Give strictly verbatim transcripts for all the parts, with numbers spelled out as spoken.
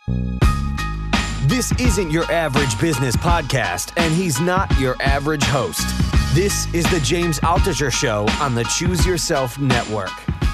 This isn't your average business podcast, and he's not your average host. This is the James Altucher Show on the Choose Yourself Network.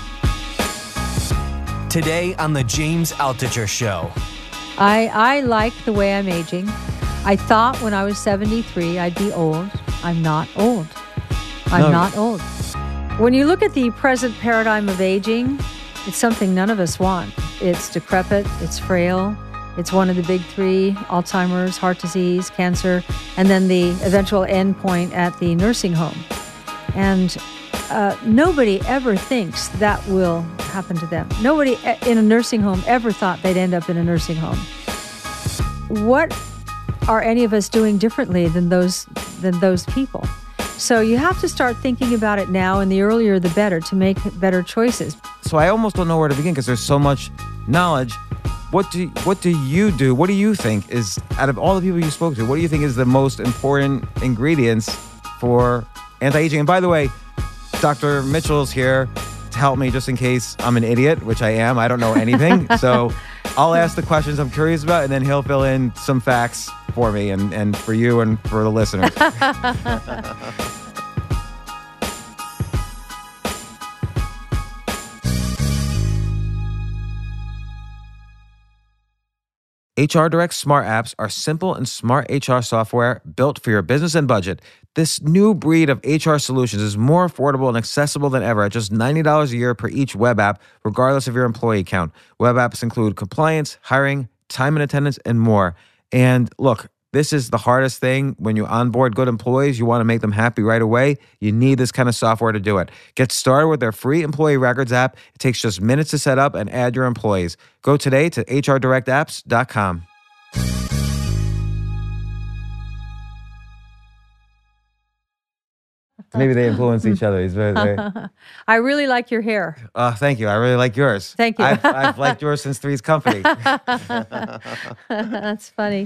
Today on the James Altucher Show. I, I like the way I'm aging. I thought when I was seventy-three I'd be old. I'm not old. I'm no. not old. When you look at the present paradigm of aging, it's something none of us want. It's decrepit, it's frail, it's one of the big three: Alzheimer's, heart disease, cancer, and then the eventual end point at the nursing home. And uh, nobody ever thinks that will happen to them. Nobody in a nursing home ever thought they'd end up in a nursing home. What are any of us doing differently than those than those people? So you have to start thinking about it now, and the earlier the better, to make better choices. So I almost don't know where to begin because there's so much knowledge. What do what do you do? What do you think is, out of all the people you spoke to, what do you think is the most important ingredients for anti-aging? And by the way, Doctor Mitchell's here to help me just in case I'm an idiot, which I am. I don't know anything. So I'll ask the questions I'm curious about, and then he'll fill in some facts for me and, and for you and for the listeners. H R Direct Smart Apps are simple and smart H R software built for your business and budget. This new breed of H R solutions is more affordable and accessible than ever at just ninety dollars a year per each web app, regardless of your employee count. Web apps include compliance, hiring, time and attendance, and more. And look, this is the hardest thing. When you onboard good employees, you want to make them happy right away. You need this kind of software to do it. Get started with their free employee records app. It takes just minutes to set up and add your employees. Go today to H R direct apps dot com. Maybe they influence each other. He's very, very... I really like your hair. Oh, thank you. I really like yours. Thank you. I've, I've liked yours since Three's Company. That's funny.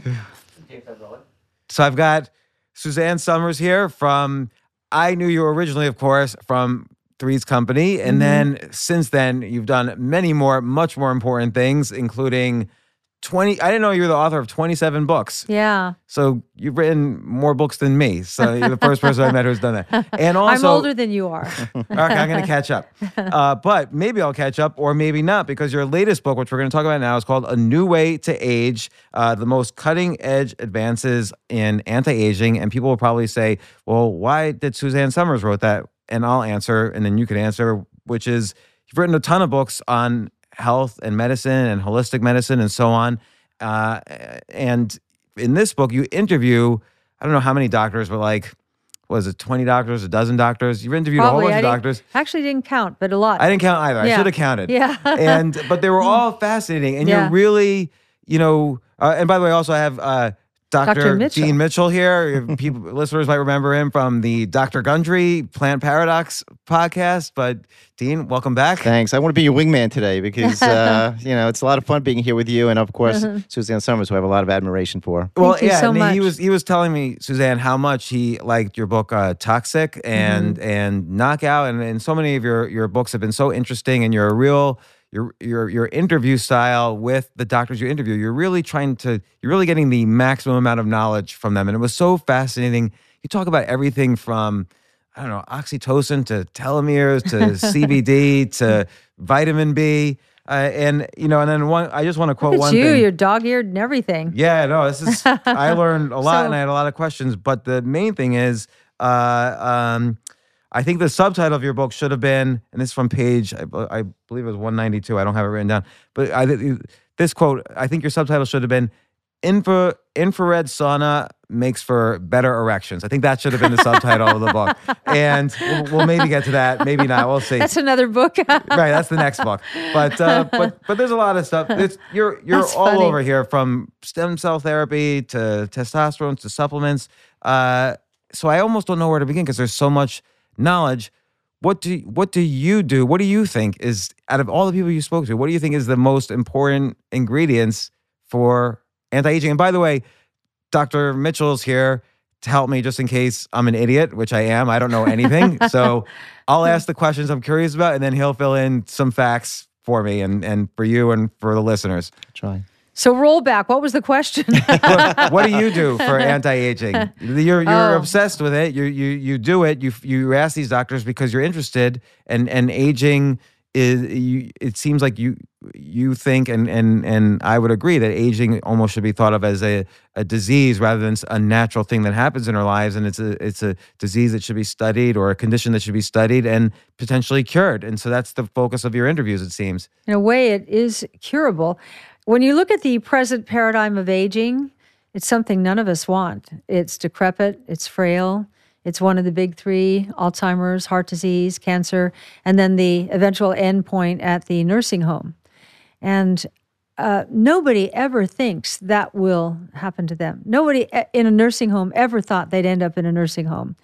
So I've got Suzanne Somers here from, I knew you originally, of course, from Three's Company. And mm-hmm. then since then, you've done many more, much more important things, including twenty, I didn't know you were the author of twenty-seven books. Yeah. So you've written more books than me. So you're the first person I met who's done that. And also, I'm older than you are. Okay, I'm going to catch up. Uh, but maybe I'll catch up or maybe not, because your latest book, which we're going to talk about now, is called A New Way to Age, uh, the most cutting edge advances in anti-aging. And people will probably say, well, why did Suzanne Somers wrote that? And I'll answer, and then you can answer, which is, you've written a ton of books on health and medicine and holistic medicine and so on. Uh, and in this book, you interview, I don't know how many doctors, but like, was it twenty doctors, a dozen doctors? You've interviewed Probably. a whole bunch I of doctors. Actually didn't count, but a lot. I didn't count either. Yeah. I should have counted. Yeah. and But they were all fascinating. And yeah. you're really, you know, uh, and by the way, also I have uh, Doctor Doctor Mitchell. Dean Mitchell here. People, listeners might remember him from the Doctor Gundry Plant Paradox podcast. But Dean, welcome back. Thanks. I want to be your wingman today because, uh, you know, it's a lot of fun being here with you. And of course, uh-huh. Suzanne Somers, who I have a lot of admiration for. Well, Thank you yeah, so and much. he was he was telling me, Suzanne, how much he liked your book, uh, Toxic and mm-hmm. and Knockout. And, and so many of your, your books have been so interesting, and you're a real... Your your your interview style with the doctors you interview, you're really trying to, you're really getting the maximum amount of knowledge from them. And it was so fascinating. You talk about everything from, I don't know, oxytocin to telomeres to C B D to vitamin B. Uh, and, you know, and then one, I just want to quote Look at one you, thing. You're dog-eared and everything. Yeah, no, this is, I learned a lot So, and I had a lot of questions. But the main thing is, uh, um, I think the subtitle of your book should have been, and this is from page, I, I believe it was one ninety-two. I don't have it written down. But I, this quote, I think your subtitle should have been, Infra, infrared sauna makes for better erections. I think that should have been the subtitle of the book. And we'll, we'll maybe get to that. Maybe not. We'll see. That's another book. Right, that's the next book. But uh, but but there's a lot of stuff. It's, you're you're That's all funny. over here, from stem cell therapy to testosterone to supplements. Uh, so I almost don't know where to begin because there's so much knowledge. What do what do you do? What do you think is, out of all the people you spoke to, what do you think is the most important ingredients for anti-aging? And by the way, Doctor Mitchell's here to help me just in case I'm an idiot, which I am. I don't know anything. So I'll ask the questions I'm curious about, and then he'll fill in some facts for me and, and for you and for the listeners. Try. So roll back. What was the question? what, what do you do for anti-aging? You're you're Oh. obsessed with it. You you you do it. You you ask these doctors because you're interested, and and aging is you. It seems like you you think, and and and I would agree that aging almost should be thought of as a, a disease rather than a natural thing that happens in our lives, and it's a it's a disease that should be studied, or a condition that should be studied and potentially cured. And so that's the focus of your interviews, it seems. In a way, it is curable. When you look at the present paradigm of aging, it's something none of us want. It's decrepit, it's frail, it's one of the big three: Alzheimer's, heart disease, cancer, and then the eventual end point at the nursing home. And uh, nobody ever thinks that will happen to them. Nobody in a nursing home ever thought they'd end up in a nursing home.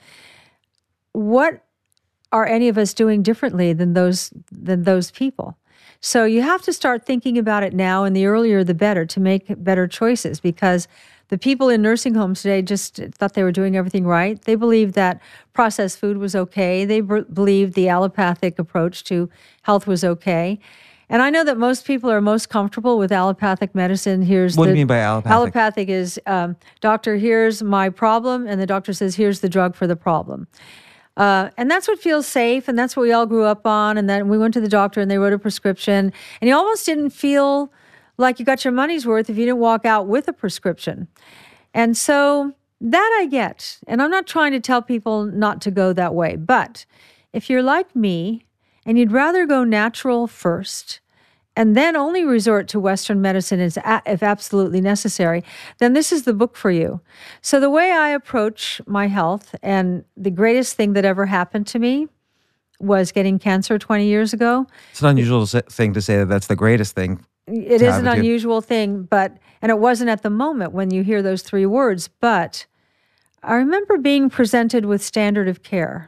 What are any of us doing differently than those than those people? So you have to start thinking about it now, and the earlier the better, to make better choices, because the people in nursing homes today just thought they were doing everything right. They believed that processed food was okay. They b- believed the allopathic approach to health was okay. And I know that most people are most comfortable with allopathic medicine. Here's What the, do you mean by allopathic? Allopathic is, um, doctor, here's my problem, and the doctor says, here's the drug for the problem. Uh, and that's what feels safe, and that's what we all grew up on. And then we went to the doctor, and they wrote a prescription, and you almost didn't feel like you got your money's worth if you didn't walk out with a prescription. And so that I get. And I'm not trying to tell people not to go that way. But if you're like me, and you'd rather go natural first, and then only resort to Western medicine is a- if absolutely necessary, then this is the book for you. So the way I approach my health, and the greatest thing that ever happened to me was getting cancer twenty years ago. It's an unusual s- thing to say that that's the greatest thing. It to is have an with you. unusual thing, but, and it wasn't at the moment when you hear those three words, but I remember being presented with standard of care.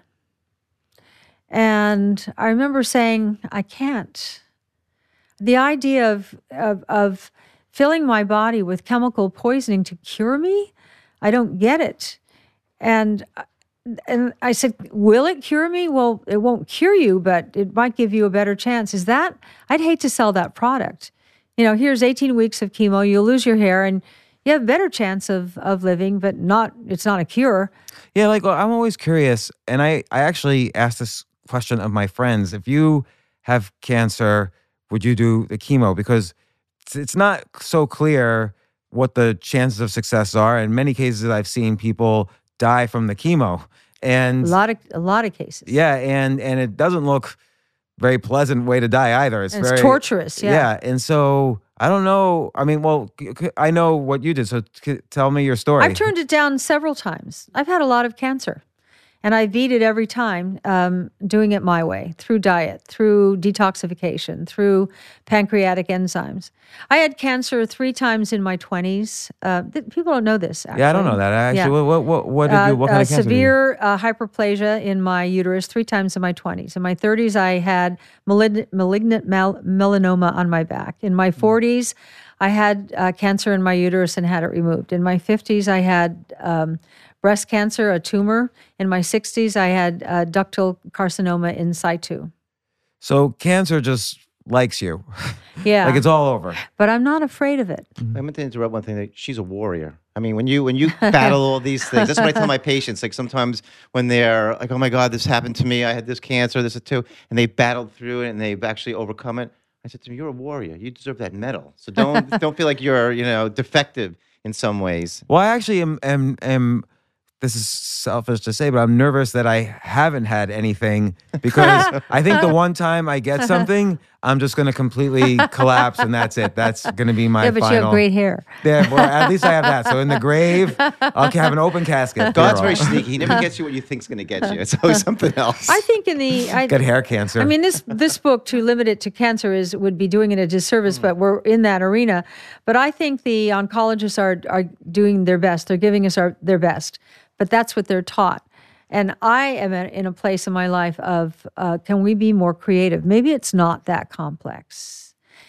And I remember saying, I can't. The idea of, of, of filling my body with chemical poisoning to cure me, I don't get it. And and I said, will it cure me? Well, it won't cure you, but it might give you a better chance. Is that, I'd hate to sell that product. You know, here's eighteen weeks of chemo, you'll lose your hair, and you have a better chance of, of living, but not, it's not a cure. Yeah, like, well, I'm always curious, and I, I actually asked this question of my friends. If you have cancer, would you do the chemo? Because it's, it's not so clear what the chances of success are. In many cases, I've seen people die from the chemo. And A lot of, a lot of cases. yeah, and and it doesn't look very pleasant way to die either. It's And it's very torturous, yeah. Yeah, and so I don't know. I mean, well, c- c- I know what you did, so c- tell me your story. I've turned it down several times. I've had a lot of cancer, and I beat it every time, um, doing it my way, through diet, through detoxification, through pancreatic enzymes. I had cancer three times in my twenties. Uh, th- people don't know this, actually. Yeah, I don't know that. Actually, Yeah. what, what what what did you? What Uh, kind uh, of cancer? did you- severe uh, hyperplasia in my uterus three times in my twenties. In my thirties, I had malignant, malignant mal- melanoma on my back. In my forties, I had uh, cancer in my uterus and had it removed. In my fifties, I had um, breast cancer, a tumor. In my sixties, I had uh, ductal carcinoma in situ. So cancer just likes you, Yeah, like it's all over. but I'm not afraid of it. I meant to interrupt one thing. That she's a warrior. I mean, when you when you battle all these things, that's what I tell my patients. Like sometimes when they're like, "Oh my God, this happened to me. I had this cancer, this too," and they battled through it and they've actually overcome it. I said to them, "You're a warrior. You deserve that medal. So don't don't feel like you're you know defective in some ways." Well, I actually am am am. This is selfish to say, but I'm nervous that I haven't had anything because I think the one time I get something, I'm just going to completely collapse and that's it. That's going to be my Yeah, but final. you have great hair. Yeah, well, at least I have that. So in the grave, I'll have an open casket. God's Hero. very sneaky. He never gets you what you think's going to get you. It's always something else. I think in the I, Get hair cancer. I mean, this this book, to limit it to cancer, is would be doing it a disservice. But we're in that arena. But I think the oncologists are are doing their best. They're giving us our their best. But that's what they're taught. And I am at, in a place in my life of, uh, can we be more creative? Maybe it's not that complex.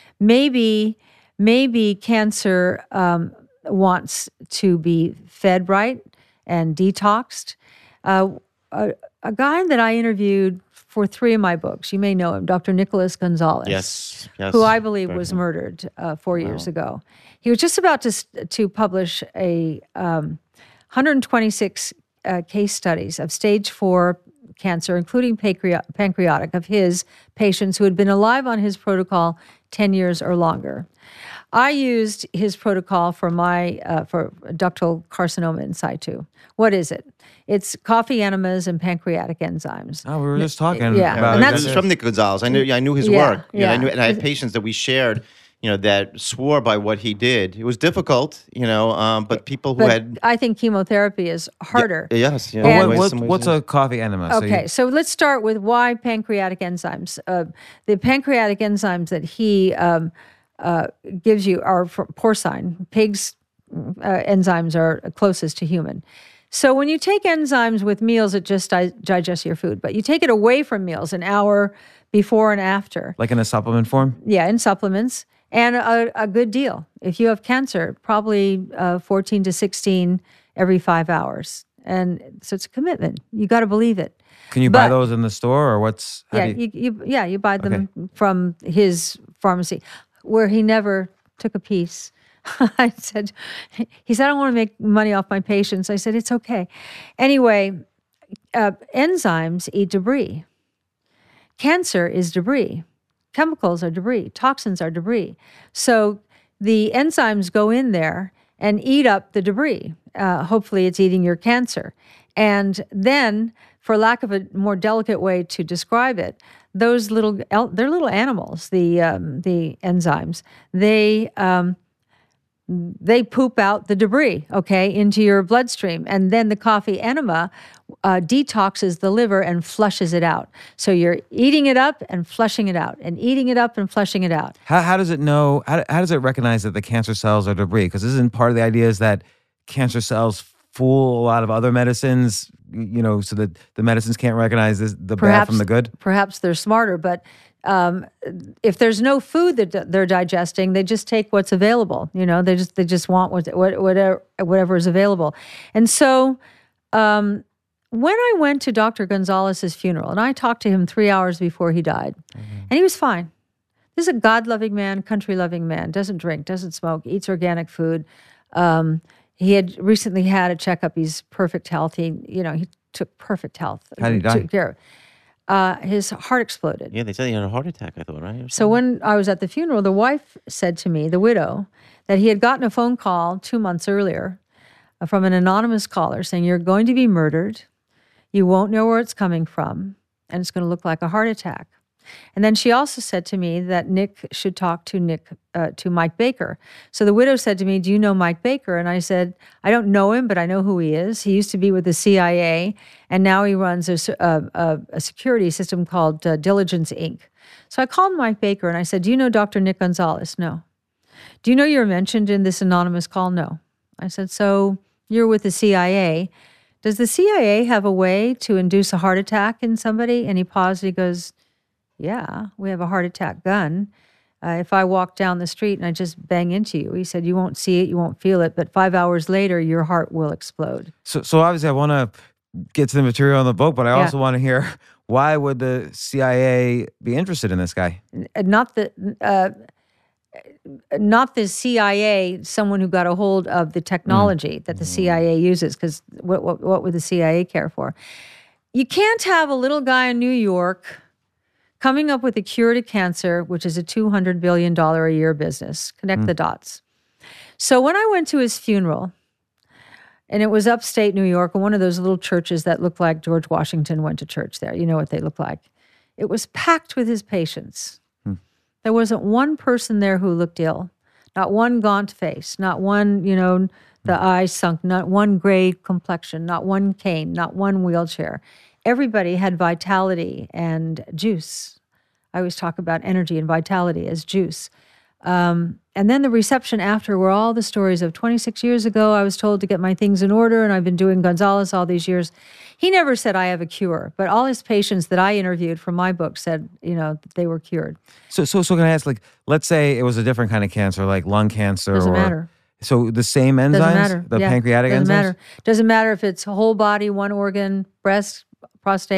Maybe maybe cancer um, wants to be fed right and detoxed. Uh, a, a guy that I interviewed for three of my books. You may know him, Doctor Nicholas Gonzalez. Yes, yes. Who I believe Very was good. murdered uh, four years ago. He was just about to s- to publish a um, one hundred twenty-six uh, case studies of stage four cancer, including pancreatic, pancreatic, of his patients who had been alive on his protocol ten years or longer. I used his protocol for my uh, for ductal carcinoma in situ. What is it? It's coffee enemas and pancreatic enzymes. Oh, we were just talking Yeah, about and this that's- is from Nick Gonzalez. I knew, yeah, I knew his Yeah, work. You know, I yeah. knew, and I had patients that we shared, you know, that swore by what he did. It was difficult, you know, um, but people who But had I think chemotherapy is harder. yes, yeah. But And- what, ways- what, some ways what's it a is. coffee enema? So you- Okay, so let's start with why pancreatic enzymes. Uh, the pancreatic enzymes that he um, uh, gives you are for porcine. Pigs' uh, enzymes are closest to human. So when you take enzymes with meals, it just di- digests your food. But you take it away from meals, an hour before and after. like in a supplement form? Yeah, in supplements, and a, a good deal. If you have cancer, probably uh, fourteen to sixteen every five hours. And so it's a commitment. You got to believe it. Can you buy But- those in the store or what's? how Yeah, do you- you, you, yeah, you buy them from his pharmacy, where he never took a piece. I said, he said, I don't want to make money off my patients. I said, it's okay. Anyway, uh, enzymes eat debris. Cancer is debris. Chemicals are debris. Toxins are debris. So the enzymes go in there and eat up the debris. Uh, hopefully, it's eating your cancer. And then, for lack of a more delicate way to describe it, those little el- they're little animals. The um, the enzymes they. Um, they poop out the debris, okay, into your bloodstream. And then the coffee enema uh, detoxes the liver and flushes it out. So you're eating it up and flushing it out, and eating it up and flushing it out. How, how does it know? How, how does it recognize that the cancer cells are debris? Because isn't part of the idea is that cancer cells fool a lot of other medicines, you know, so that the medicines can't recognize this, the bad from the good? Perhaps they're smarter, but um, if there's no food that they're digesting, they just take what's available. You know, they just they just want what, what, whatever whatever is available. And so, um, when I went to Doctor Gonzalez's funeral, and I talked to him three hours before he died, and he was fine. This is a God-loving man, country-loving man. Doesn't drink, doesn't smoke, eats organic food. Um, he had recently had a checkup. He's perfect health. He, you know, he took perfect health. How did he die? Took care of- Uh, his heart exploded. Yeah, they said he had a heart attack, I thought, right? Or So when I was at the funeral, the wife said to me, the widow, that he had gotten a phone call two months earlier uh, from an anonymous caller saying, you're going to be murdered. You won't know where it's coming from, and it's going to look like a heart attack. And then she also said to me that Nick should talk to Nick, uh, to Mike Baker. So the widow said to me, do you know Mike Baker? And I said, I don't know him, but I know who he is. He used to be with the C I A, and now he runs a, a, a security system called uh, Diligence, Incorporated. So I called Mike Baker, and I said, do you know Doctor Nick Gonzalez? No. Do you know you're mentioned in this anonymous call? No. I said, so you're with the C I A. Does the C I A have a way to induce a heart attack in somebody? And he paused, and he goes, yeah, we have a heart attack gun. Uh, if I walk down the street and I just bang into you, he said, you won't see it, you won't feel it, but five hours later, your heart will explode. So, so obviously, I want to get to the material on the book, but I Yeah. also want to hear why would the C I A be interested in this guy? Uh, Not the, uh, not the C I A, someone who got a hold of the technology that the C I A uses, because what, what, what would the C I A care for? You can't have a little guy in New York coming up with a cure to cancer, which is a two hundred billion dollars a year business. Connect the dots. So when I went to his funeral, and it was upstate New York, one of those little churches that looked like George Washington went to church there. You know what they look like. It was packed with his patients. There wasn't one person there who looked ill, not one gaunt face, not one, you know, the eyes sunk, not one gray complexion, not one cane, not one wheelchair. Everybody had vitality and juice. I always talk about energy and vitality as juice. Um, and then the reception after were all the stories of twenty-six years ago, I was told to get my things in order, and I've been doing Gonzalez all these years. He never said, I have a cure, but all his patients that I interviewed from my book said, you know, that they were cured. So, so, so can I ask, like, let's say it was a different kind of cancer, like lung cancer, Doesn't or matter. so the same enzymes, Doesn't matter. the Yeah, pancreatic doesn't enzymes. matter. Doesn't matter if it's whole body, one organ, breast, prostate,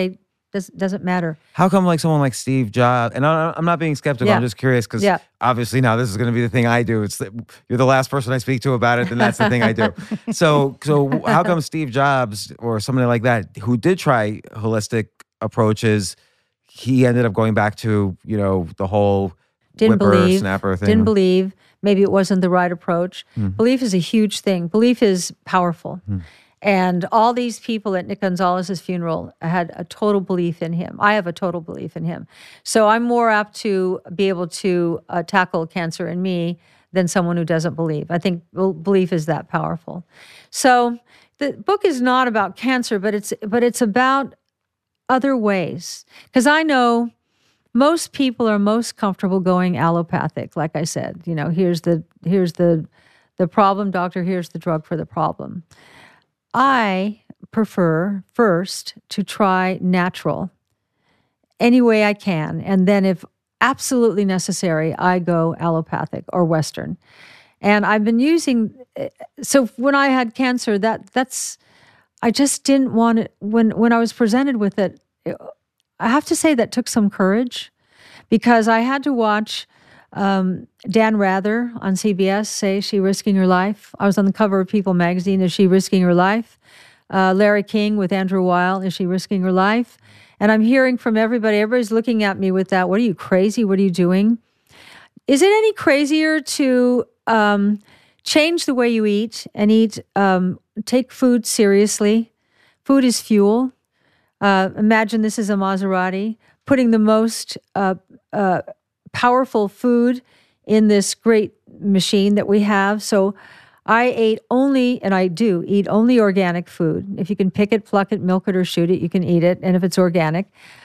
Does, doesn't matter. How come like someone like Steve Jobs, and I- I'm not being skeptical, Yeah. I'm just curious because Yeah. obviously now this is going to be the thing I do. It's the, you're the last person I speak to about it, and that's the thing I do. So, so how come Steve Jobs or somebody like that who did try holistic approaches, he ended up going back to, you know, the whole Didn't whipper believe. snapper thing? Didn't believe. Maybe it wasn't the right approach. Hmm. Belief is a huge thing. Belief is powerful. And all these people at Nick Gonzalez's funeral had a total belief in him. I have a total belief in him. So I'm more apt to be able to uh, tackle cancer in me than someone who doesn't believe. I think bel- belief is that powerful. So the book is not about cancer, but it's but it's about other ways. Because I know most people are most comfortable going allopathic. Like I said, you know, here's the here's the the problem, doctor. Here's the drug for the problem. I prefer first to try natural any way I can. And then if absolutely necessary, I go allopathic or Western. And I've been using, so when I had cancer, that that's, I just didn't want it, when, when I was presented with it, I have to say that took some courage because I had to watch Um, Dan Rather on C B S say, "Is she risking her life?" I was on the cover of People magazine. Is she risking her life? Uh, Larry King with Andrew Weil. Is she risking her life? And I'm hearing from everybody. Everybody's looking at me with that. What are you, crazy? What are you doing? Is it any crazier to um, change the way you eat and eat, um, take food seriously? Food is fuel. Uh, imagine this is a Maserati, putting the most uh, uh, powerful food in this great machine that we have. So I ate only, and I do eat only organic food. If you can pick it, pluck it, milk it, or shoot it, you can eat it. And if it's organic,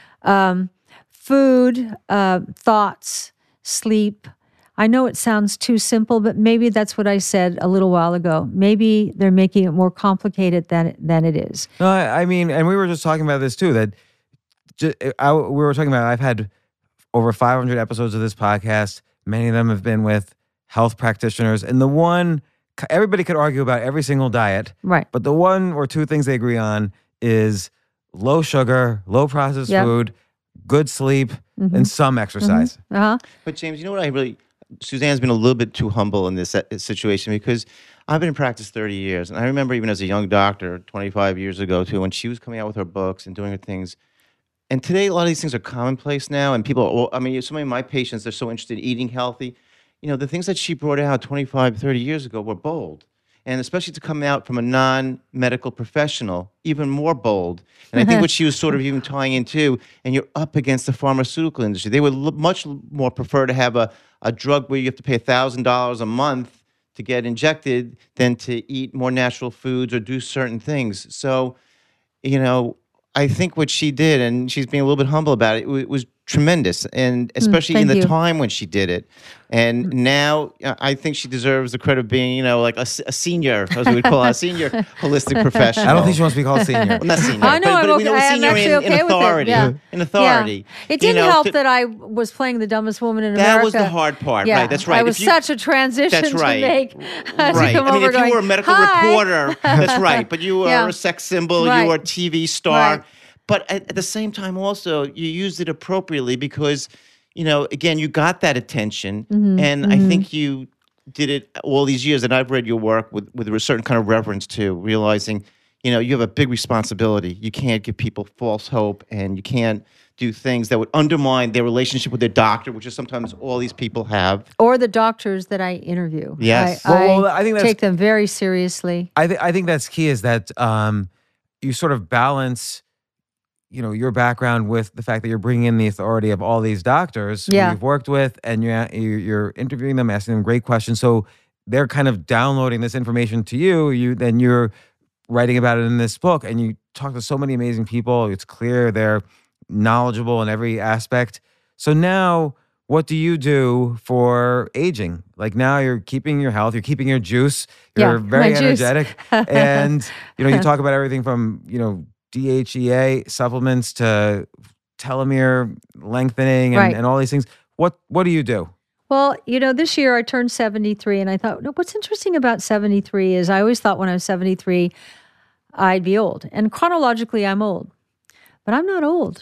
um, food, uh, thoughts, sleep. I know it sounds too simple, but maybe that's what I said a little while ago. Maybe they're making it more complicated than than it is. No, I, I mean, and we were just talking about this too, that just, I, we were talking about, I've had over five hundred episodes of this podcast. Many of them have been with health practitioners. And the one, everybody could argue about every single diet. Right. But the one or two things they agree on is low sugar, low processed Yep. food, good sleep, Mm-hmm. and some exercise. Uh-huh. But James, you know what I really, Suzanne's been a little bit too humble in this uh, situation because I've been in practice thirty years. And I remember even as a young doctor, twenty-five years ago too, when she was coming out with her books and doing her things. And today, a lot of these things are commonplace now. And people, well, I mean, so many of my patients, they're so interested in eating healthy. You know, the things that she brought out twenty-five, thirty years ago were bold. And especially to come out from a non-medical professional, even more bold. And I think what she was sort of even tying into, and you're up against the pharmaceutical industry. They would l- much more prefer to have a, a drug where you have to pay one thousand dollars a month to get injected than to eat more natural foods or do certain things. So, you know, I think what she did, and she's being a little bit humble about it, it was tremendous, and especially in thank the you. time when she did it. And now uh, I think she deserves the credit of being, you know, like a, s- a senior, as we would call her, a senior holistic professional. I don't think she wants to be called senior. Well, not senior. I know, but, I'm but, okay. you know, I'm senior actually in, okay in with it, authority. yeah. In authority. Yeah. It You didn't know, help to- that I was playing the dumbest woman in That America. was the hard part, Yeah, right? That's right. I If was you- such a transition That's right. to make. uh, to Right. come I mean, over if you going, were a medical "Hi." reporter, that's right. But you were Yeah. a sex symbol, Right. you were a T V star. Right. But at, at the same time, also, you used it appropriately because, you know, again, you got that attention. Mm-hmm. And I think you did it all these years. And I've read your work with, with a certain kind of reverence, too, realizing, you know, you have a big responsibility. You can't give people false hope, and you can't do things that would undermine their relationship with their doctor, which is sometimes all these people have. Or the doctors that I interview. Yes. I, Well, well, I I think that's- take them very seriously. I, th- I think that's key is that um, you sort of balance, you know, your background with the fact that you're bringing in the authority of all these doctors Yeah. who you've worked with, and you're, you're you're interviewing them, asking them great questions. So they're kind of downloading this information to you. You then you're writing about it in this book, and you talk to so many amazing people. It's clear they're knowledgeable in every aspect. So now, what do you do for aging? Like now you're keeping your health, you're keeping your juice, you're Yeah, very my juice. energetic. And, you know, you talk about everything from, you know, D H E A supplements to telomere lengthening and, Right. and all these things. What what do you do? Well, you know, this year I turned seventy-three, and I thought, no, what's interesting about seventy-three is I always thought when I was seventy-three, I'd be old. And chronologically, I'm old. But I'm not old.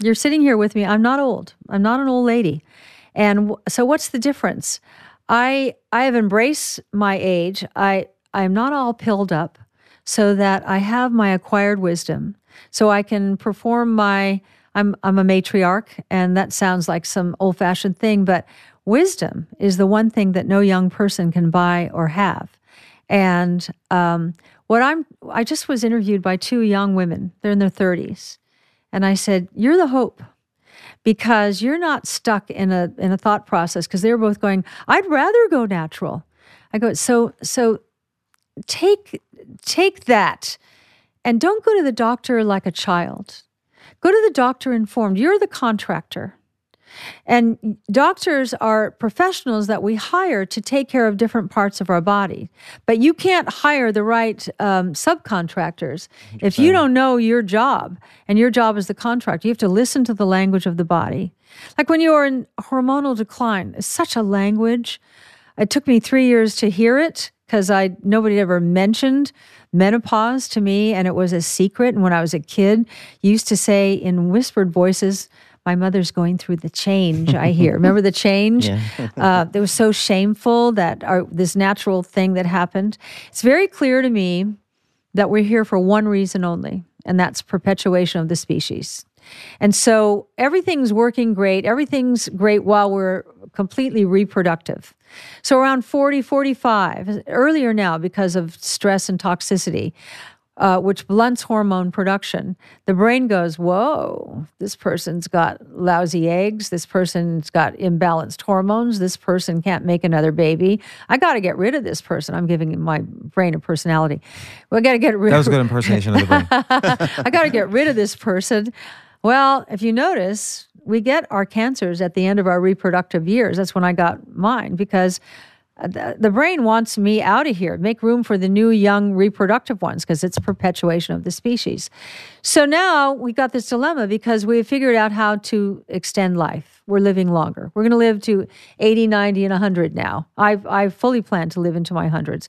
You're sitting here with me. I'm not old. I'm not an old lady. And w- so what's the difference? I I have embraced my age. I I'm not all pilled up so that I have my acquired wisdom so I can perform my I'm I'm a matriarch, and that sounds like some old-fashioned thing, but wisdom is the one thing that no young person can buy or have. And um, what I'm I just was interviewed by two young women. They're in their thirties. And I said, "You're the hope." Because you're not stuck in a in a thought process, because they're both going, I'd rather go natural. I go, so so take take that and don't go to the doctor like a child. Go to the doctor informed. You're the contractor. And doctors are professionals that we hire to take care of different parts of our body. But you can't hire the right um, subcontractors if you don't know your job, and your job is the contractor. You have to listen to the language of the body. Like when you are in hormonal decline, it's such a language. It took me three years to hear it because I nobody ever mentioned menopause to me, and it was a secret. And when I was a kid, used to say in whispered voices, my mother's going through the change, I hear. Remember the change? Yeah. uh, it was so shameful that our, this natural thing that happened. It's very clear to me that we're here for one reason only, and that's perpetuation of the species. And so everything's working great. Everything's great while we're completely reproductive. So around forty, forty-five, earlier now because of stress and toxicity, Uh, which blunts hormone production, the brain goes, whoa, this person's got lousy eggs. This person's got imbalanced hormones. This person can't make another baby. I got to get rid of this person. I'm giving my brain a personality. Well, I got to get rid That of was a good impersonation of the brain. I got to get rid of this person. Well, if you notice, we get our cancers at the end of our reproductive years. That's when I got mine, because The, the brain wants me out of here, make room for the new young reproductive ones, because it's perpetuation of the species. So now we got this dilemma because we have figured out how to extend life. We're living longer. We're going to live to eighty, ninety, and one hundred now. I've, I fully plan to live into my hundreds,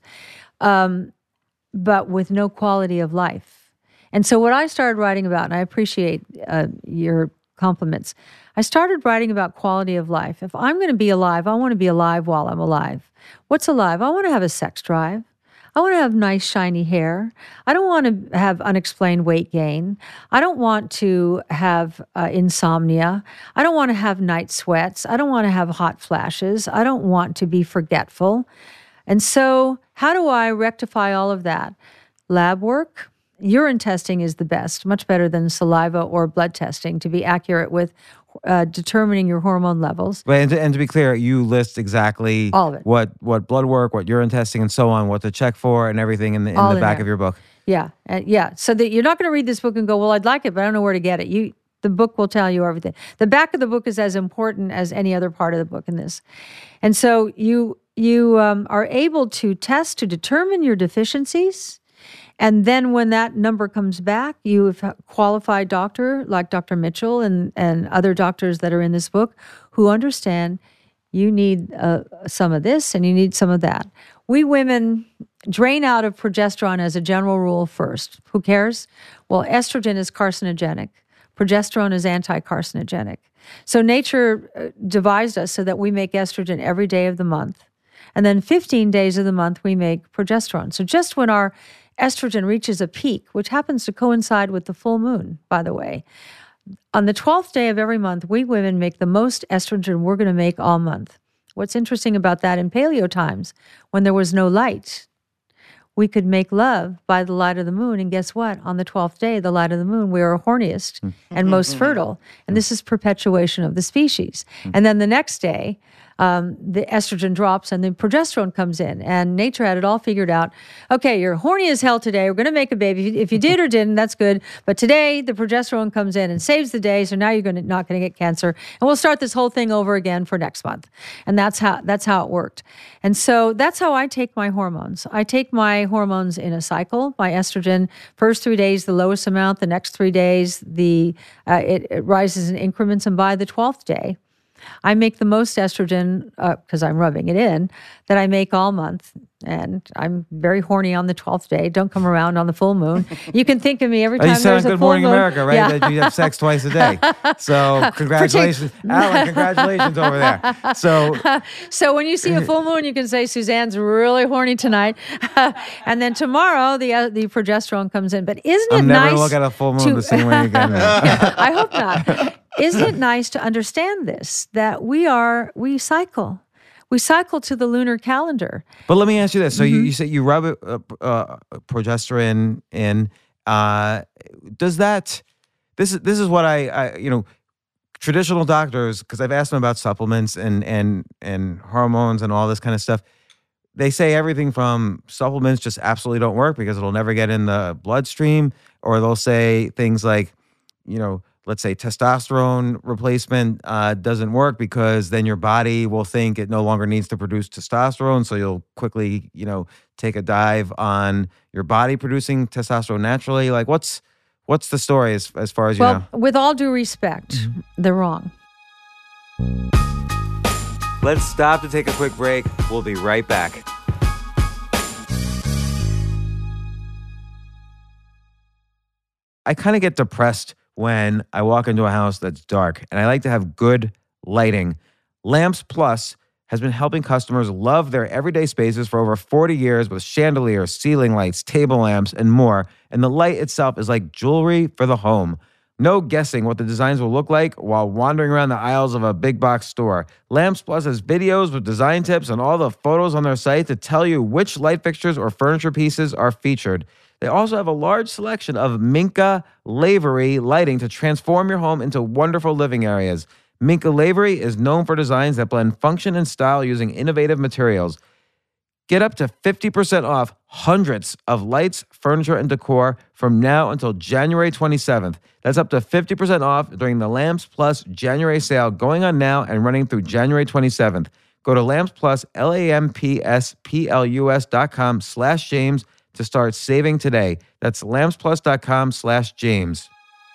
um, but with no quality of life. And so what I started writing about, and I appreciate uh, your compliments, I started writing about quality of life. If I'm going to be alive, I want to be alive while I'm alive. What's alive? I want to have a sex drive. I want to have nice, shiny hair. I don't want to have unexplained weight gain. I don't want to have uh, insomnia. I don't want to have night sweats. I don't want to have hot flashes. I don't want to be forgetful. And so how do I rectify all of that? Lab work. Urine testing is the best, much better than saliva or blood testing to be accurate with uh, determining your hormone levels. But and to, and to be clear, you list exactly all of it. what what blood work, what urine testing, and so on, what to check for, and everything in the in All the in back there. of your book. Yeah, uh, yeah. So that you're not going to read this book and go, "Well, I'd like it, but I don't know where to get it." You, the book will tell you everything. The back of the book is as important as any other part of the book in this, and so you you um, are able to test to determine your deficiencies. And then when that number comes back, you have a qualified doctor like Doctor Mitchell and, and other doctors that are in this book who understand you need uh, some of this and you need some of that. We women drain out of progesterone as a general rule first. Who cares? Well, estrogen is carcinogenic. Progesterone is anti-carcinogenic. So nature devised us so that we make estrogen every day of the month. And then fifteen days of the month, we make progesterone. So just when our estrogen reaches a peak, which happens to coincide with the full moon, by the way. On the twelfth day of every month, we women make the most estrogen we're going to make all month. What's interesting about that, in paleo times, when there was no light, we could make love by the light of the moon. And guess what? On the twelfth day, the light of the moon, we are horniest and most fertile. And this is perpetuation of the species. And then the next day, Um, the estrogen drops and the progesterone comes in, and nature had it all figured out. Okay, you're horny as hell today. We're going to make a baby. If you did or didn't, that's good. But today the progesterone comes in and saves the day. So now you're going to not going to get cancer, and we'll start this whole thing over again for next month. And that's how that's how it worked. And so that's how I take my hormones. I take my hormones in a cycle. My estrogen, first three days the lowest amount. The next three days the uh, it, it rises in increments, and by the twelfth day, I make the most estrogen, because uh, I'm rubbing it in, that I make all month. And I'm very horny on the twelfth day. Don't come around on the full moon. You can think of me every Oh, time you said there's on a Good full Morning moon. America, right? Yeah. That you have sex twice a day. So congratulations, Alan. Congratulations over there. So So when you see a full moon, you can say Suzanne's really horny tonight, and then tomorrow the uh, the progesterone comes in. But isn't it I'm never nice gonna look at a full moon to- the same way again. Now. Yeah, I hope not. Isn't it nice to understand this, that we are we cycle, we cycle to the lunar calendar. But let me ask you this: so Mm-hmm. you, you say you rub it, uh, uh, progesterone in. Uh, does that? This is this is what I, I you know. Traditional doctors, because I've asked them about supplements and and and hormones and all this kind of stuff. They say everything from supplements just absolutely don't work because it'll never get in the bloodstream, or they'll say things like, you know, let's say testosterone replacement uh, doesn't work because then your body will think it no longer needs to produce testosterone, so you'll quickly, you know, take a dive on your body producing testosterone naturally. Like, what's what's the story as as far as you Well, know? with all due respect, they're wrong. Let's stop to take a quick break. We'll be right back. I kind of get depressed when I walk into a house that's dark, and I like to have good lighting. Lamps Plus has been helping customers love their everyday spaces for over forty years with chandeliers, ceiling lights, table lamps, and more. And the light itself is like jewelry for the home. No guessing what the designs will look like while wandering around the aisles of a big box store. Lamps Plus has videos with design tips and all the photos on their site to tell you which light fixtures or furniture pieces are featured. They also have a large selection of Minka Lavery lighting to transform your home into wonderful living areas. Minka Lavery is known for designs that blend function and style using innovative materials. Get up to fifty percent off hundreds of lights, furniture, and decor from now until January twenty-seventh. That's up to fifty percent off during the Lamps Plus January sale going on now and running through January twenty-seventh. Go to Lamps Plus, L A M P S P L U S dot com slash James to start saving today. That's lampsplus dot com slash James.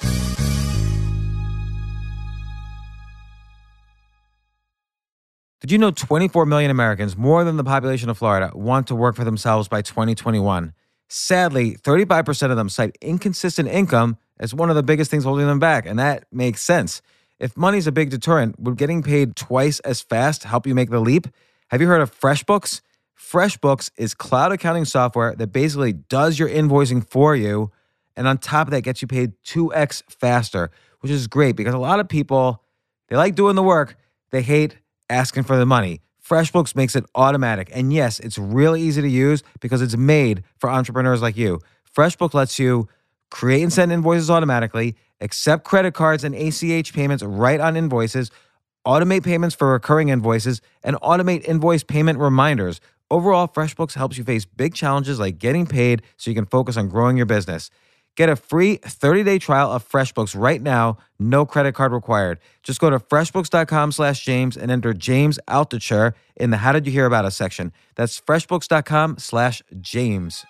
Did you know twenty-four million Americans, more than the population of Florida, want to work for themselves by twenty twenty-one? Sadly, thirty-five percent of them cite inconsistent income as one of the biggest things holding them back, and that makes sense. If money's a big deterrent, would getting paid twice as fast help you make the leap? Have you heard of FreshBooks? FreshBooks is cloud accounting software that basically does your invoicing for you, and on top of that gets you paid two x faster, which is great because a lot of people, they like doing the work, they hate asking for the money. FreshBooks makes it automatic. And yes, it's really easy to use because it's made for entrepreneurs like you. FreshBooks lets you create and send invoices automatically, accept credit cards and A C H payments right on invoices, automate payments for recurring invoices, and automate invoice payment reminders. Overall, FreshBooks helps you face big challenges like getting paid so you can focus on growing your business. Get a free thirty-day trial of FreshBooks right now, no credit card required. Just go to freshbooks dot com slash James and enter James Altucher in the How Did You Hear About Us section. That's freshbooks dot com slash James.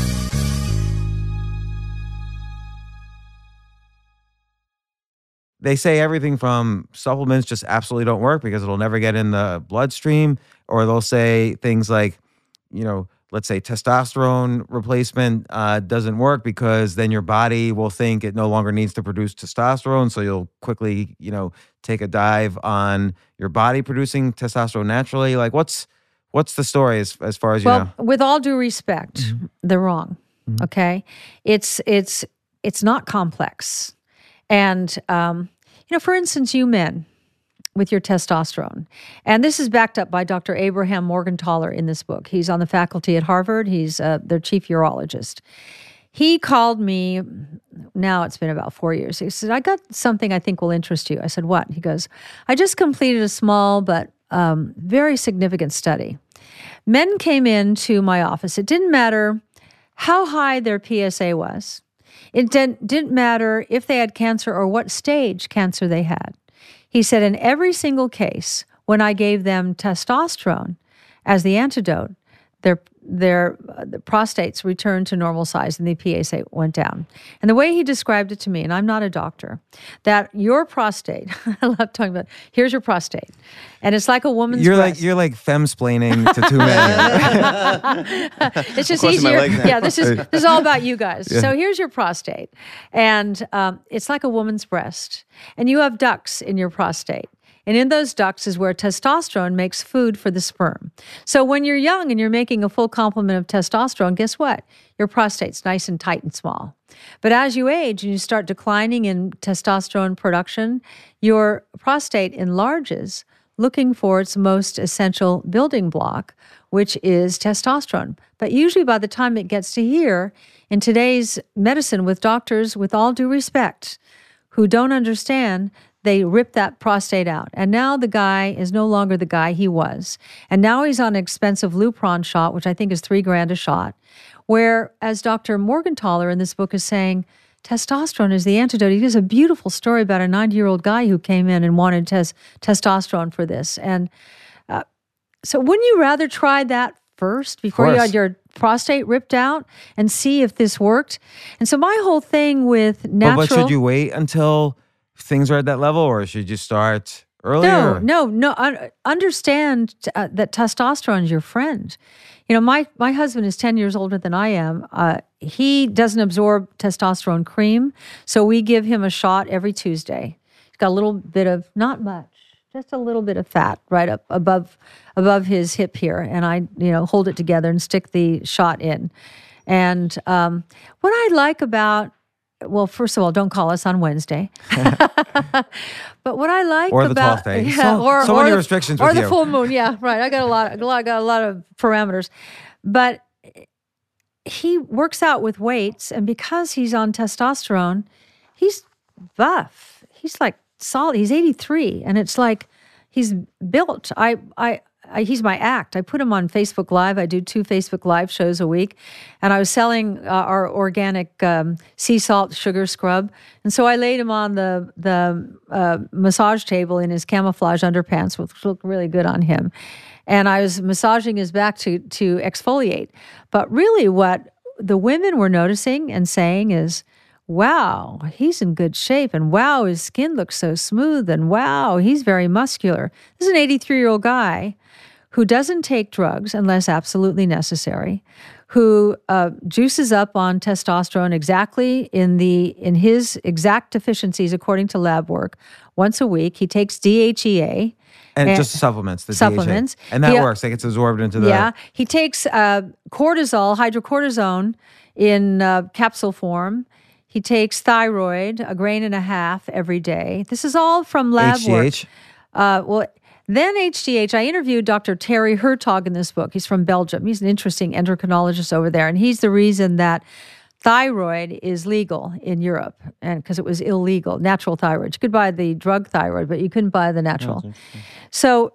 They say everything from supplements just absolutely don't work because it'll never get in the bloodstream, or they'll say things like, you know, let's say testosterone replacement uh, doesn't work because then your body will think it no longer needs to produce testosterone, so you'll quickly, you know, take a dive on your body producing testosterone naturally. Like, what's what's the story as as far as you Well, know? with all due respect, they're wrong. Okay, it's it's it's not complex, and um, you know, for instance, you men with your testosterone, and this is backed up by Doctor Abraham Morgentaler in this book. He's on the faculty at Harvard. He's uh, their chief urologist. He called me. Now it's been about four years. He said, "I got something I think will interest you." I said, "What?" He goes, "I just completed a small but um, very significant study. Men came into my office. It didn't matter how high their P S A was. It didn't, didn't matter if they had cancer or what stage cancer they had. He said, in every single case, when I gave them testosterone as the antidote, their their uh, the prostates returned to normal size and the P S A went down. And the way he described it to me, and I'm not a doctor, that your prostate, I love talking about, here's your prostate, and it's like a woman's You're breast. like you're like femsplaining to two men. It's just crossing my easier. legs now. Yeah, this is this is all about you guys. Yeah. So here's your prostate, and um, it's like a woman's breast, and you have ducts in your prostate. And in those ducts is where testosterone makes food for the sperm. So when you're young and you're making a full complement of testosterone, guess what? Your prostate's nice and tight and small. But as you age and you start declining in testosterone production, your prostate enlarges, looking for its most essential building block, which is testosterone. But usually by the time it gets to here, in today's medicine with doctors, with all due respect, who don't understand, they rip that prostate out. And now the guy is no longer the guy he was. And now he's on an expensive Lupron shot, which I think is three grand a shot, where, as Doctor Morgenthaler in this book is saying, testosterone is the antidote. He gives a beautiful story about a ninety-year-old guy who came in and wanted tes- testosterone for this. And uh, so wouldn't you rather try that first before you course. had your prostate ripped out and see if this worked? And so my whole thing with natural... But, but should you wait until things are at that level, or should you start earlier? No, no, no. Un- understand uh, that testosterone is your friend. You know, my, my husband is ten years older than I am. Uh, he doesn't absorb testosterone cream, so we give him a shot every Tuesday. He's got a little bit of, not much, just a little bit of fat right up above above his hip here, and I, you know, hold it together and stick the shot in. And um, what I like about Well, first of all, don't call us on Wednesday. But what I like Or the about twelfth day. yeah, So- or, so or many the, restrictions or with the you. full moon. Yeah, right. I got a lot. Of, a lot. I got a lot of parameters, but he works out with weights, and because he's on testosterone, he's buff. He's like solid. He's eighty-three, and it's like he's built. I I. I, he's my act. I put him on Facebook Live. I do two Facebook Live shows a week. And I was selling uh, our organic um, sea salt sugar scrub. And so I laid him on the the uh, massage table in his camouflage underpants, which looked really good on him. And I was massaging his back to to exfoliate. But really what the women were noticing and saying is, wow, he's in good shape. And wow, his skin looks so smooth. And wow, he's very muscular. This is an eighty-three-year-old guy who doesn't take drugs unless absolutely necessary, who uh, juices up on testosterone exactly in the in his exact deficiencies according to lab work once a week. He takes D H E A. And, and just supplements, the supplements. D H A. And that he, works. Like it's absorbed into the... Yeah. He takes uh, cortisol, hydrocortisone in uh, capsule form. He takes thyroid, a grain and a half every day. This is all from lab H G H? work. Uh, well, then H G H, I interviewed Doctor Terry Hertog in this book. He's from Belgium. He's an interesting endocrinologist over there. And he's the reason that thyroid is legal in Europe, and because it was illegal, natural thyroid. You could buy the drug thyroid, but you couldn't buy the natural. So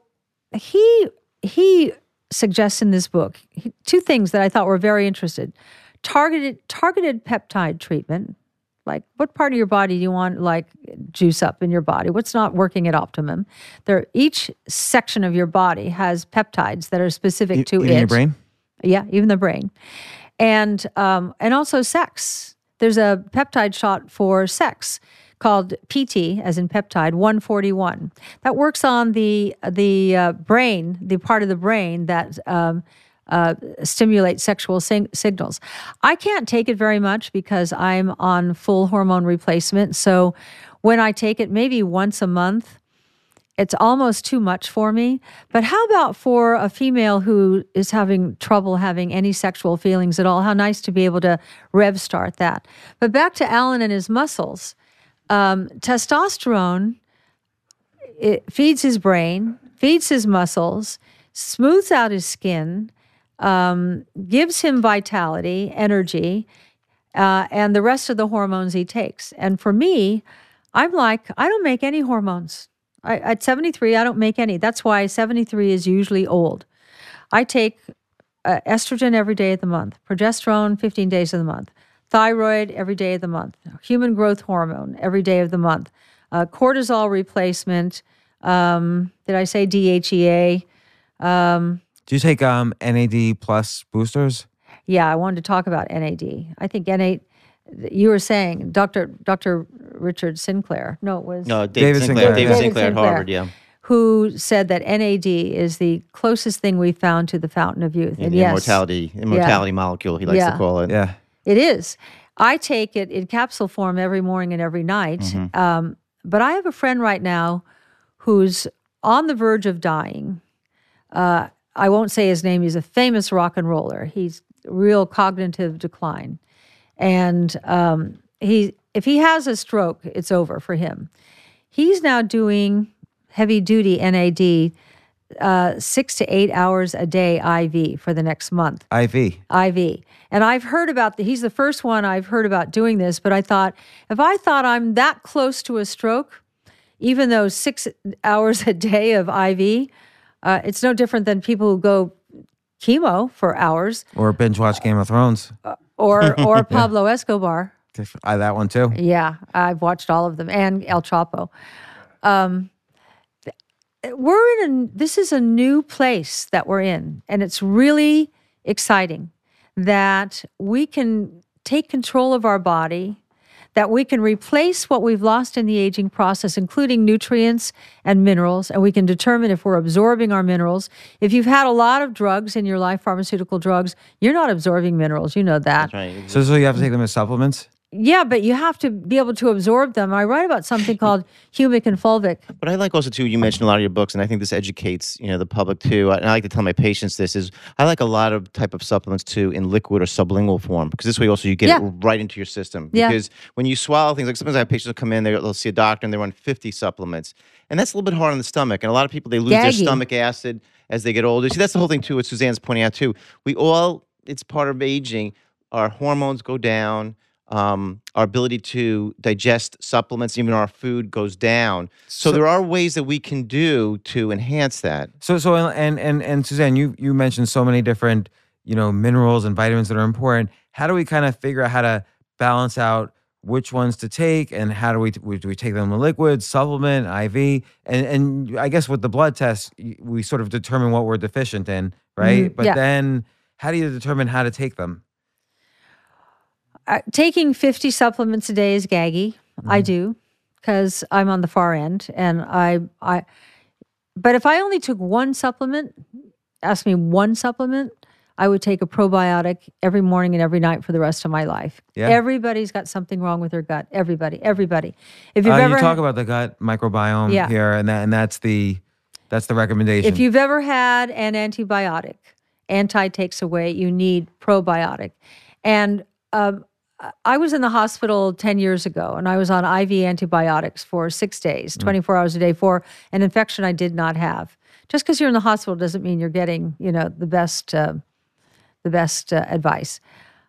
he he suggests in this book he, two things that I thought were very interesting. Targeted targeted peptide treatment. Like, what part of your body do you want, like, juice up in your body? What's not working at optimum? There, each section of your body has peptides that are specific to in it. your brain? Yeah, even the brain. And um, and also sex. There's a peptide shot for sex called P T, as in peptide, one forty-one. That works on the the uh, brain, the part of the brain that um, uh, stimulates sexual sing- signals. I can't take it very much because I'm on full hormone replacement. So when I take it, maybe once a month, it's almost too much for me. But how about for a female who is having trouble having any sexual feelings at all? How nice to be able to rev start that. But back to Alan and his muscles. Um, testosterone, it feeds his brain, feeds his muscles, smooths out his skin, um, gives him vitality, energy, uh, and the rest of the hormones he takes. And for me, I'm like, I don't make any hormones. I, at seventy-three, I don't make any. That's why seventy-three is usually old. I take uh, estrogen every day of the month, progesterone fifteen days of the month, thyroid every day of the month, human growth hormone every day of the month, uh, cortisol replacement, um, did I say D H E A? Um, Do you take um, N A D plus boosters? Yeah, I wanted to talk about N A D. I think N A D, you were saying, Doctor Doctor Richard Sinclair, no, it was No, David, David Sinclair. Sinclair, David yeah. Sinclair at Sinclair. Harvard, yeah. who said that N A D is the closest thing we found to the fountain of youth. Yeah, And the yes, immortality, immortality molecule, he likes Yeah. to call it. Yeah. it is. I take it in capsule form every morning and every night. Mm-hmm. Um, but I have a friend right now who's on the verge of dying. Uh, I won't say his name. He's a famous rock and roller. He's real cognitive decline. And um, he, if he has a stroke, it's over for him. He's now doing heavy duty N A D, uh, six to eight hours a day I V for the next month. I V. I V. And I've heard about the, he's the first one I've heard about doing this, but I thought, if I thought I'm that close to a stroke, even though six hours a day of I V, uh, it's no different than people who go chemo for hours Or binge watch Game of Thrones. or or Pablo Escobar. I that one too. Yeah, I've watched all of them, and El Chapo. Um, we're in a, this is a new place that we're in, and it's really exciting that we can take control of our body, that we can replace what we've lost in the aging process, including nutrients and minerals, and we can determine if we're absorbing our minerals. If you've had a lot of drugs in your life, pharmaceutical drugs, you're not absorbing minerals. You know that. That's right. So, so you have to take them as supplements? Yeah, but you have to be able to absorb them. I write about something called humic and fulvic. But I like also too, you mentioned a lot of your books, and I think this educates, you know, the public too. And I like to tell my patients this is I like a lot of type of supplements too in liquid or sublingual form, because this way also you get Yeah. it right into your system. Yeah. Because when you swallow things, like sometimes I have patients who come in, they- they'll see a doctor and they run fifty supplements. And that's a little bit hard on the stomach. And a lot of people, they lose their Gaggy. stomach acid as they get older. See, that's the whole thing too, what Suzanne's pointing out too. We all, it's part of aging. Our hormones go down. Um, our ability to digest supplements, even our food, goes down. So, So- there are ways that we can do to enhance that. So, so, and and and Suzanne, you you mentioned so many different, you know, minerals and vitamins that are important. How do we kind of figure out how to balance out which ones to take, and how do we do we take them in liquid, supplement, I V, and and I guess with the blood test, we sort of determine what we're deficient in, right? Mhm, But yeah. then, how do you determine how to take them? Uh, taking fifty supplements a day is gaggy. I do, because I'm on the far end, and I, I. But if I only took one supplement, ask me one supplement, I would take a probiotic every morning and every night for the rest of my life. Yeah. Everybody's got something wrong with their gut. Everybody, everybody. If you've Uh, ever you talk about the gut microbiome Yeah. here, and that and that's the that's the recommendation. If you've ever had an antibiotic, anti takes away, you need probiotic. And um, I was in the hospital ten years ago, and I was on I V antibiotics for six days, twenty-four hours a day, for an infection I did not have. Just because you're in the hospital doesn't mean you're getting, you know, the best, uh, the best uh, advice.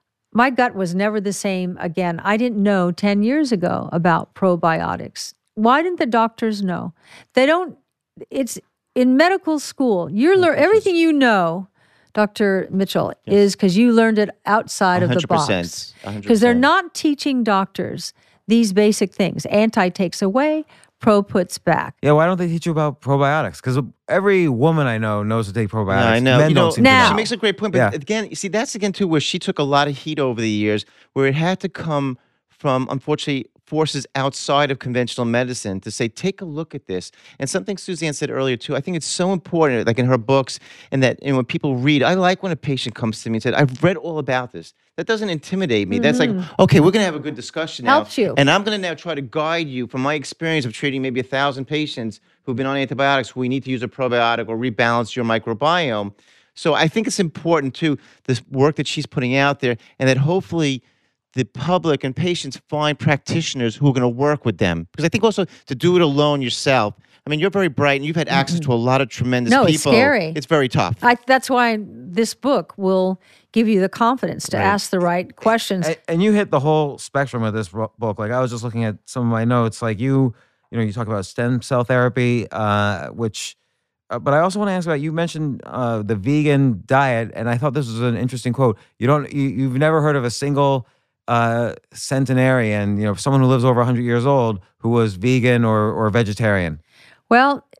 My gut was never the same again. I didn't know ten years ago about probiotics. Why didn't the doctors know? They don't. It's in medical school. You're learn everything you know, Doctor Mitchell, is because you learned it outside of the box. one hundred percent. one hundred Because they're percent. not teaching doctors these basic things. Anti takes away, pro puts back. yeah, why don't they teach you about probiotics? Because every woman I know knows to take probiotics. Yeah, I know. Men you don't know, seem Now- to she know. makes a great point. But Yeah. again, you see, that's again too where she took a lot of heat over the years, where it had to come from, unfortunately, forces outside of conventional medicine to say, take a look at this. And something Suzanne said earlier too, I think it's so important, like in her books, and that you know, when people read, I like when a patient comes to me and said, I've read all about this. That doesn't intimidate me. That's like, okay, we're going to have a good discussion now. Helps you. And I'm going to now try to guide you from my experience of treating maybe a thousand patients who've been on antibiotics, who we need to use a probiotic or rebalance your microbiome. So I think it's important too, this work that she's putting out there, and that hopefully the public and patients find practitioners who are going to work with them. Because I think also to do it alone yourself, I mean, you're very bright and you've had access to a lot of tremendous No, people. it's scary. It's very tough. I, that's why this book will give you the confidence to Right. ask the right questions. And, and you hit the whole spectrum of this ro- book. Like I was just looking at some of my notes. Like you, you know, you talk about stem cell therapy, uh, which, uh, but I also want to ask about. You mentioned uh, the vegan diet, and I thought this was an interesting quote. You don't, you, you've never heard of a single uh, centenarian, you know, someone who lives over one hundred years old who was vegan or or vegetarian. Well,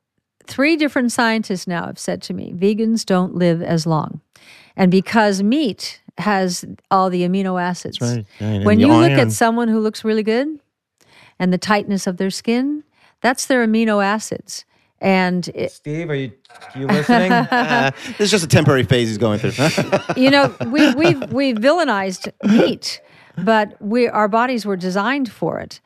three different scientists now have said to me, vegans don't live as long. And because meat has all the amino acids. That's right. Yeah, and when the you look iron. at someone who looks really good and the tightness of their skin, that's their amino acids. And it, Steve, are you you listening? Uh, this is just a temporary phase he's going through. you know, we we we villainized meat, but we our bodies were designed for it.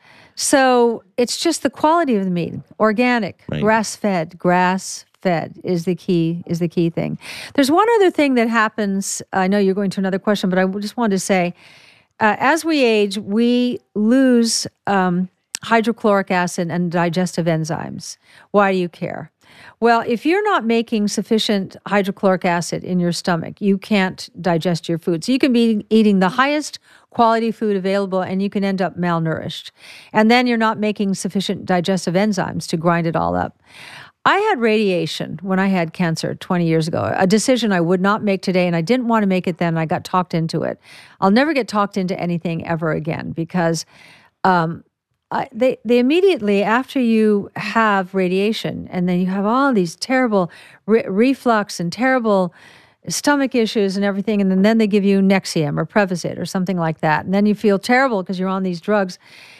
So it's just the quality of the meat, organic, Right. grass fed, grass fed is the key is the key thing. There's one other thing that happens. I know you're going to another question, but I just wanted to say, uh, as we age, we lose um, hydrochloric acid and digestive enzymes. Why do you care? Well, if you're not making sufficient hydrochloric acid in your stomach, you can't digest your food. So you can be eating the highest quality food available and you can end up malnourished. And then you're not making sufficient digestive enzymes to grind it all up. I had radiation when I had cancer twenty years ago, a decision I would not make today, and I didn't want to make it then, and I got talked into it. I'll never get talked into anything ever again because um, I, they, they immediately, after you have radiation, and then you have all these terrible re- reflux and terrible stomach issues and everything, and then, then they give you Nexium or Prevacid or something like that, and then you feel terrible because you're on these drugs.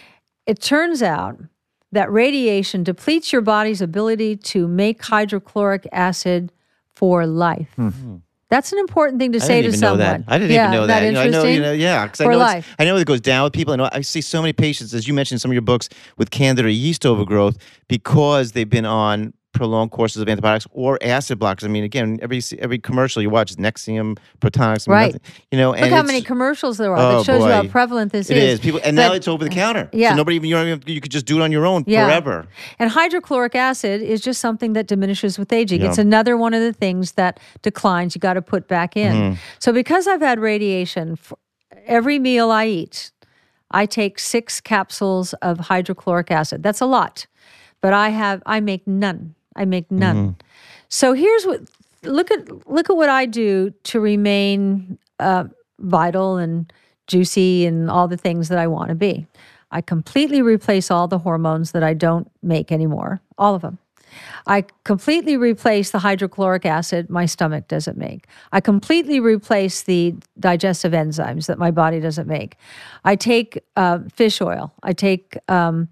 It turns out that radiation depletes your body's ability to make hydrochloric acid for life. Hmm. That's an important thing to I say didn't to even know someone. that. I didn't yeah, even know isn't that. that. You know, I know, interesting? you know, yeah, because I For know life. it's, I know it goes down with people. I know I see so many patients, as you mentioned in some of your books, with candida yeast overgrowth because they've been on prolonged courses of antibiotics or acid blockers. I mean, again, every every commercial you watch is Nexium, Protonix, I mean, Right. nothing, you know, and Look how it's- many commercials there are. Oh, that shows you how boy. prevalent this It is. is. People, and But- now it's over the counter. Yeah. So nobody even you, don't even you could just do it on your own Yeah. forever. And hydrochloric acid is just something that diminishes with aging. Yeah. It's another one of the things that declines. You got to put back in. Mm-hmm. So because I've had radiation, for every meal I eat, I take six capsules of hydrochloric acid. That's a lot, but I have I make none. I make none. Mm-hmm. So here's what look at look at what I do to remain uh, vital and juicy and all the things that I want to be. I completely replace all the hormones that I don't make anymore, all of them. I completely replace the hydrochloric acid my stomach doesn't make. I completely replace the digestive enzymes that my body doesn't make. I take uh, fish oil. I take um,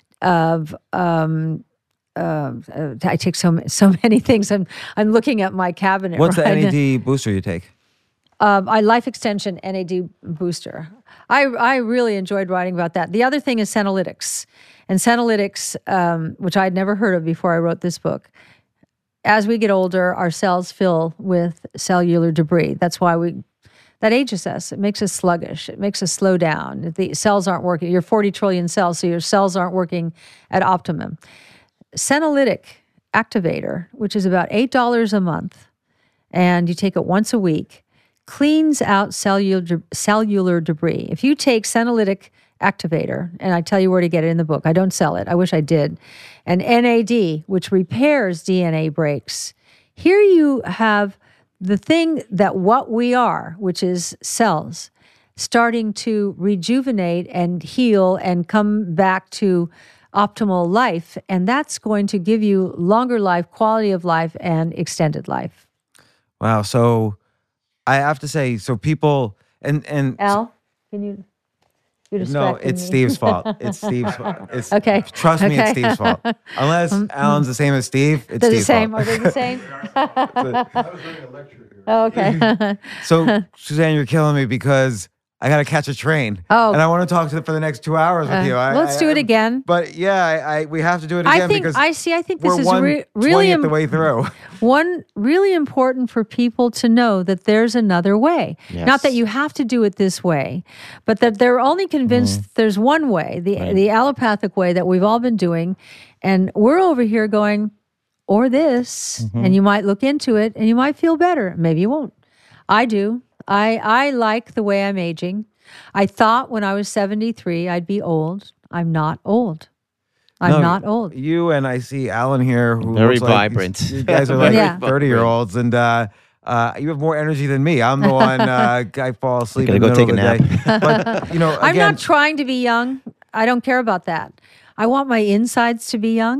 of um, uh, I take so so many things. I'm I'm looking at my cabinet. What's the right N A D booster you take? Um, I Life Extension N A D booster. I I really enjoyed writing about that. The other thing is senolytics, and senolytics, um, which I'd never heard of before I wrote this book. As we get older, our cells fill with cellular debris. That's why we that ages us. It makes us sluggish. It makes us slow down. The cells aren't working. You're forty trillion cells, so your cells aren't working at optimum. Senolytic activator, which is about eight dollars a month, and you take it once a week, cleans out cellular cellular debris. If you take senolytic activator, and I tell you where to get it in the book, I don't sell it. I wish I did. And N A D, which repairs D N A breaks. Here you have the thing that what we are, which is cells, starting to rejuvenate and heal and come back to optimal life. And that's going to give you longer life, quality of life, and extended life. Wow. So I have to say, so people and and Al, can you? You're no, distracting it's me. Steve's fault. It's Steve's fault. It's, Okay. Trust me, it's Okay. Steve's fault. Unless Alan's the same as Steve, it's They're the Steve's same. fault. Are they the same? Oh, okay. So Suzanne, you're killing me because I got to catch a train. Oh. And I want to talk to them for the next two hours with Uh, you. I, let's I- do it I- again. But yeah, I, I we have to do it again I think because I see. I think this we're is one re- really twentieth the im- way through. one really important for people to know that there's another way. Yes. Not that you have to do it this way, but that they're only convinced Mm-hmm. there's one way, the the allopathic way that we've all been doing, and we're over here going, or this, Mm-hmm. and you might look into it and you might feel better. Maybe you won't. I do. I I like the way I'm aging. I thought when I was seventy-three I'd be old. I'm not old. I'm No, not old. You and I see Alan here, who Very looks like vibrant. You guys are like Yeah. thirty-year-olds, and uh, uh, you have more energy than me. I'm the one uh, I fall asleep Gotta in the go middle take of a the day. But you know, I'm again, not trying to be young. I don't care about that. I want my insides to be young.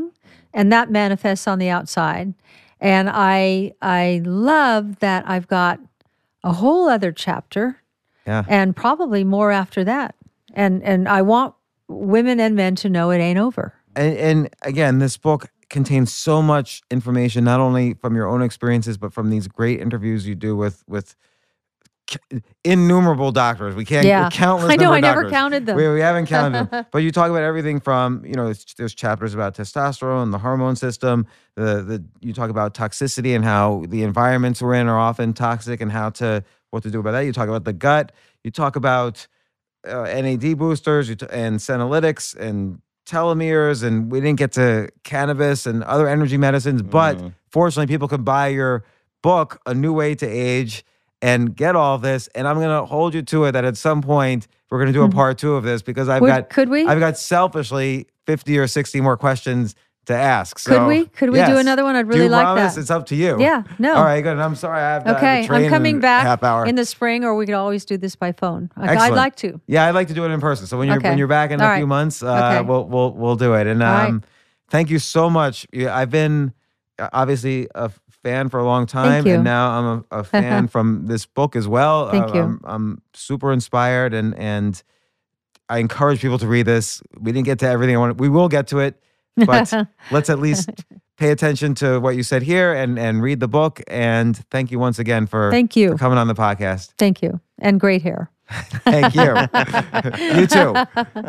and that manifests on the outside. And I I love that I've got a whole other chapter, Yeah. and probably more after that. And and I want women and men to know it ain't over. And, and again, this book contains so much information, not only from your own experiences, but from these great interviews you do with with innumerable doctors. We can't, Yeah. countless I know, number of I never doctors. counted them. We, we haven't counted them. But you talk about everything from, you know, it's- there's chapters about testosterone, the hormone system, the the you talk about toxicity and how the environments we're in are often toxic and how to, what to do about that. You talk about the gut. You talk about uh, N A D boosters you t- and senolytics and telomeres, and we didn't get to cannabis and other energy medicines, but Mm. fortunately people can buy your book, A New Way to Age, and get all this. And I'm going to hold you to it that at some point we're going to do a part two of this, because I've Would- got, could we? I've got selfishly fifty or sixty more questions to ask. So, Could we? Could we do yes. another one? I'd Do really you like promise? that. It's up to you. Yeah, no. All right, good. And I'm sorry I have to, I have Okay, to train I'm coming in back half hour. in the spring, or we could always do this by phone. Like, I'd Excellent. like to. Yeah, I'd like to do it in person. So when you're Okay. when you're back in All a right. few months, uh, Okay. we'll we'll we'll do it. And All right. um, thank you so much. Yeah, I've been uh, obviously a fan for a long time, you. and now I'm a, a fan from this book as well. Thank Uh, you. I'm, I'm super inspired, and and I encourage people to read this. We didn't get to everything I wanted. We will get to it, but let's at least pay attention to what you said here and and read the book. And thank you once again for Thank you. for coming on the podcast. Thank you. And great hair. Thank you. You too.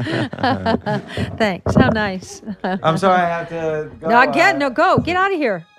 Thanks. How nice. I'm sorry I have to go. No, again, uh, no, go. Get out of here.